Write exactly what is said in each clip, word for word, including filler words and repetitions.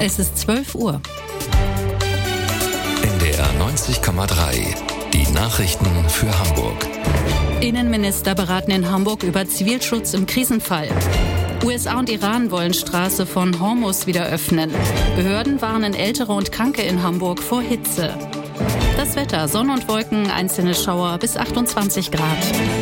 Es ist zwölf Uhr. N D R neunzig Komma drei. Die Nachrichten für Hamburg. Innenminister beraten in Hamburg über Zivilschutz im Krisenfall. U S A und Iran wollen Straße von Hormuz wieder öffnen. Behörden warnen Ältere und Kranke in Hamburg vor Hitze. Das Wetter: Sonne und Wolken, einzelne Schauer bis achtundzwanzig Grad.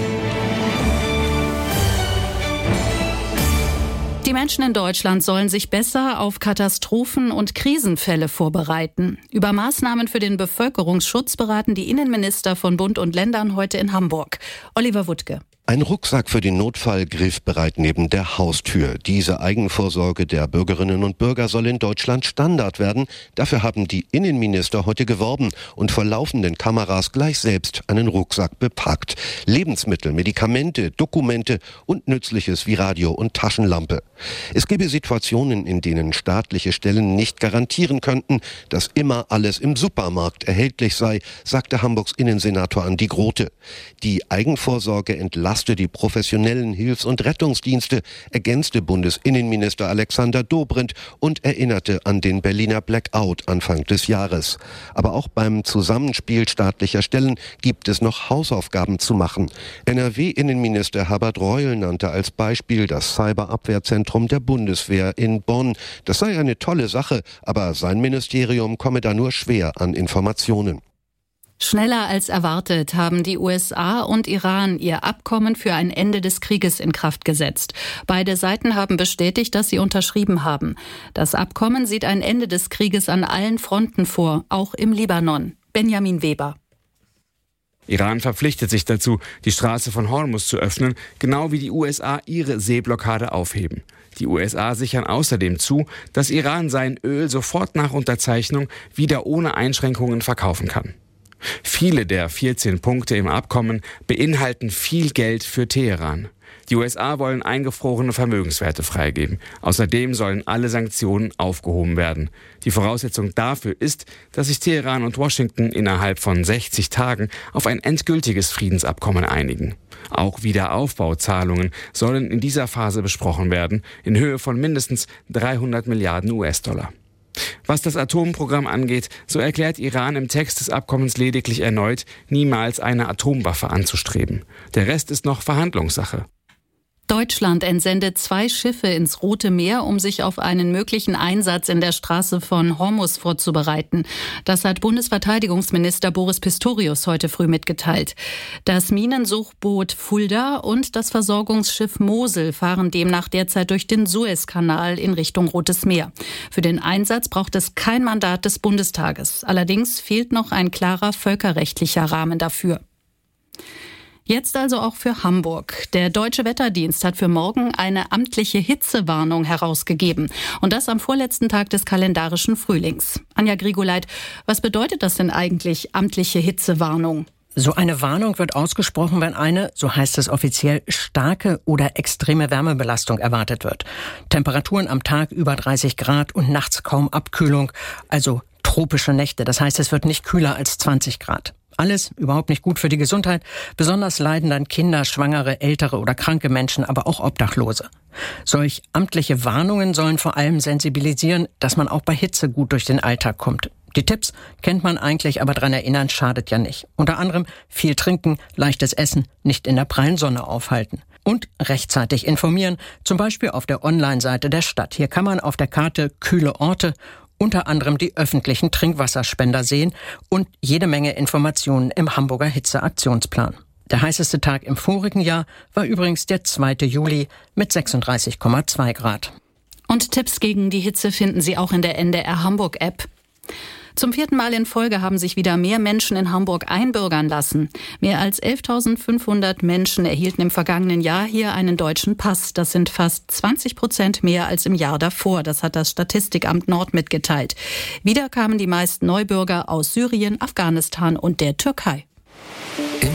Die Menschen in Deutschland sollen sich besser auf Katastrophen und Krisenfälle vorbereiten. Über Maßnahmen für den Bevölkerungsschutz beraten die Innenminister von Bund und Ländern heute in Hamburg. Oliver Wuttke. Ein Rucksack für den Notfall griffbereit neben der Haustür. Diese Eigenvorsorge der Bürgerinnen und Bürger soll in Deutschland Standard werden. Dafür haben die Innenminister heute geworben und vor laufenden Kameras gleich selbst einen Rucksack bepackt. Lebensmittel, Medikamente, Dokumente und Nützliches wie Radio und Taschenlampe. Es gebe Situationen, in denen staatliche Stellen nicht garantieren könnten, dass immer alles im Supermarkt erhältlich sei, sagte Hamburgs Innensenator Andi Grote. Die Eigenvorsorge entlastet die professionellen Hilfs- und Rettungsdienste, ergänzte Bundesinnenminister Alexander Dobrindt und erinnerte an den Berliner Blackout Anfang des Jahres. Aber auch beim Zusammenspiel staatlicher Stellen gibt es noch Hausaufgaben zu machen. N R W-Innenminister Herbert Reul nannte als Beispiel das Cyberabwehrzentrum der Bundeswehr in Bonn. Das sei eine tolle Sache, aber sein Ministerium komme da nur schwer an Informationen. Schneller als erwartet haben die U S A und Iran ihr Abkommen für ein Ende des Krieges in Kraft gesetzt. Beide Seiten haben bestätigt, dass sie unterschrieben haben. Das Abkommen sieht ein Ende des Krieges an allen Fronten vor, auch im Libanon. Benjamin Weber. Iran verpflichtet sich dazu, die Straße von Hormuz zu öffnen, genau wie die U S A ihre Seeblockade aufheben. Die U S A sichern außerdem zu, dass Iran sein Öl sofort nach Unterzeichnung wieder ohne Einschränkungen verkaufen kann. Viele der vierzehn Punkte im Abkommen beinhalten viel Geld für Teheran. Die U S A wollen eingefrorene Vermögenswerte freigeben. Außerdem sollen alle Sanktionen aufgehoben werden. Die Voraussetzung dafür ist, dass sich Teheran und Washington innerhalb von sechzig Tagen auf ein endgültiges Friedensabkommen einigen. Auch Wiederaufbauzahlungen sollen in dieser Phase besprochen werden, in Höhe von mindestens dreihundert Milliarden U S-Dollar. Was das Atomprogramm angeht, so erklärt Iran im Text des Abkommens lediglich erneut, niemals eine Atomwaffe anzustreben. Der Rest ist noch Verhandlungssache. Deutschland entsendet zwei Schiffe ins Rote Meer, um sich auf einen möglichen Einsatz in der Straße von Hormuz vorzubereiten. Das hat Bundesverteidigungsminister Boris Pistorius heute früh mitgeteilt. Das Minensuchboot Fulda und das Versorgungsschiff Mosel fahren demnach derzeit durch den Suezkanal in Richtung Rotes Meer. Für den Einsatz braucht es kein Mandat des Bundestages. Allerdings fehlt noch ein klarer völkerrechtlicher Rahmen dafür. Jetzt also auch für Hamburg. Der Deutsche Wetterdienst hat für morgen eine amtliche Hitzewarnung herausgegeben. Und das am vorletzten Tag des kalendarischen Frühlings. Anja Grigoleit, was bedeutet das denn eigentlich, amtliche Hitzewarnung? So eine Warnung wird ausgesprochen, wenn eine, so heißt es offiziell, starke oder extreme Wärmebelastung erwartet wird. Temperaturen am Tag über dreißig Grad und nachts kaum Abkühlung, also tropische Nächte. Das heißt, es wird nicht kühler als zwanzig Grad. Alles überhaupt nicht gut für die Gesundheit. Besonders leiden dann Kinder, Schwangere, ältere oder kranke Menschen, aber auch Obdachlose. Solch amtliche Warnungen sollen vor allem sensibilisieren, dass man auch bei Hitze gut durch den Alltag kommt. Die Tipps kennt man eigentlich, aber dran erinnern schadet ja nicht. Unter anderem viel trinken, leichtes Essen, nicht in der prallen Sonne aufhalten. Und rechtzeitig informieren, zum Beispiel auf der Online-Seite der Stadt. Hier kann man auf der Karte kühle Orte unter anderem die öffentlichen Trinkwasserspender sehen und jede Menge Informationen im Hamburger Hitzeaktionsplan. Der heißeste Tag im vorigen Jahr war übrigens der zweite Juli mit sechsunddreißig Komma zwei Grad. Und Tipps gegen die Hitze finden Sie auch in der N D R Hamburg App. Zum vierten Mal in Folge haben sich wieder mehr Menschen in Hamburg einbürgern lassen. Mehr als elftausendfünfhundert Menschen erhielten im vergangenen Jahr hier einen deutschen Pass. Das sind fast zwanzig Prozent mehr als im Jahr davor. Das hat das Statistikamt Nord mitgeteilt. Wieder kamen die meisten Neubürger aus Syrien, Afghanistan und der Türkei.